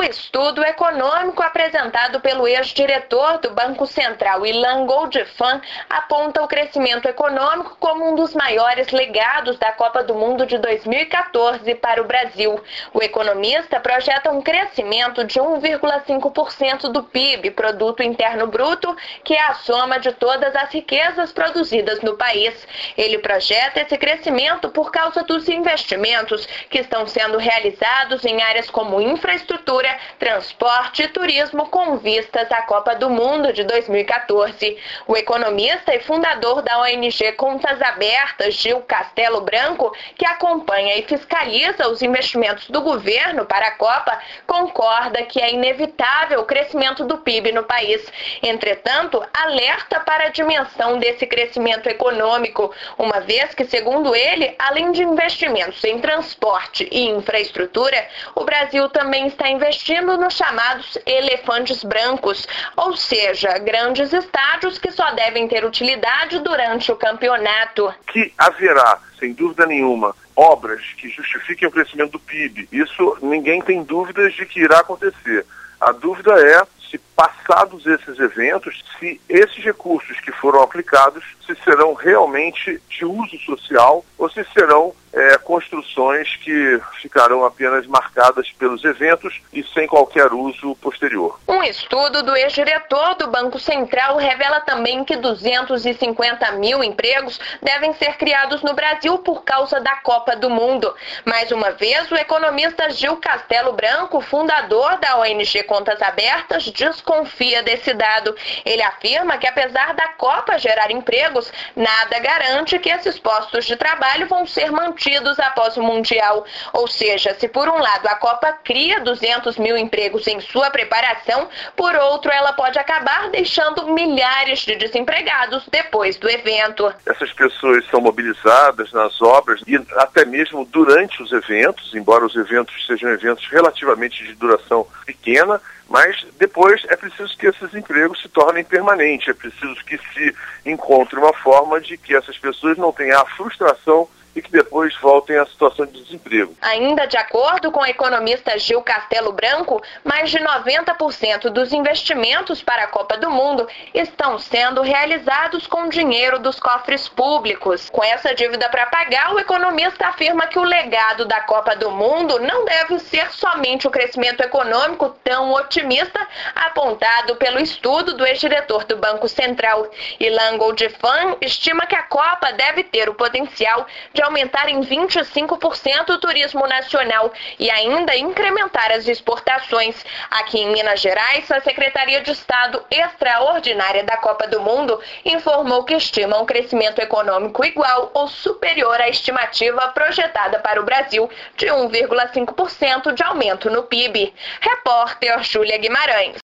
estudo econômico apresentado pelo ex-diretor do Banco Central, Ilan Goldfan, aponta o crescimento econômico como um dos maiores legados da Copa do Mundo de 2014 para o Brasil. O economista projeta um crescimento de 1,5% do PIB, Produto Interno Bruto, que é a soma de todas as riquezas produzidas no país. Ele projeta esse crescimento por causa dos investimentos que estão sendo realizados em áreas como infraestrutura, transporte e turismo com vistas à Copa do Mundo de 2014. O economista e fundador da ONG Contas Abertas, Gil Castelo Branco, que acompanha e fiscaliza os investimentos do governo para a Copa, concorda que é inevitável o crescimento do PIB no país. Entretanto, alerta para a dimensão desse crescimento econômico, uma vez que, segundo ele, além de investimentos em transporte e infraestrutura, o Brasil também está investindo nos chamados elefantes brancos, ou seja, grandes estádios que só devem ter utilidade durante o campeonato. Que haverá, sem dúvida nenhuma, obras que justifiquem o crescimento do PIB. Isso ninguém tem dúvidas de que irá acontecer. A dúvida é se, passados esses eventos, se esses recursos que foram aplicados se serão realmente de uso social ou se serão construções que ficarão apenas marcadas pelos eventos e sem qualquer uso posterior. Um estudo do ex-diretor do Banco Central revela também que 250 mil empregos devem ser criados no Brasil por causa da Copa do Mundo. Mais uma vez, o economista Gil Castelo Branco, fundador da ONG Contas Abertas, desconfia desse dado. Ele afirma que, apesar da Copa gerar empregos, nada garante que esses postos de trabalho vão ser mantidos após o Mundial. Ou seja, se por um lado a Copa cria 200 mil empregos em sua preparação, por outro ela pode acabar deixando milhares de desempregados depois do evento. Essas pessoas são mobilizadas nas obras e até mesmo durante os eventos, embora os eventos sejam eventos relativamente de duração pequena, mas depois é preciso que esses empregos se tornem permanentes, é preciso que se encontre uma forma de que essas pessoas não tenham a frustração e que depois voltem à situação de desemprego. Ainda de acordo com o economista Gil Castelo Branco, mais de 90% dos investimentos para a Copa do Mundo estão sendo realizados com dinheiro dos cofres públicos. Com essa dívida para pagar, o economista afirma que o legado da Copa do Mundo não deve ser somente o crescimento econômico tão otimista apontado pelo estudo do ex-diretor do Banco Central. Ilan Goldfan estima que a Copa deve ter o potencial de aumentar em 25% o turismo nacional e ainda incrementar as exportações. Aqui em Minas Gerais, a Secretaria de Estado Extraordinária da Copa do Mundo informou que estima um crescimento econômico igual ou superior à estimativa projetada para o Brasil de 1,5% de aumento no PIB. Repórter Júlia Guimarães.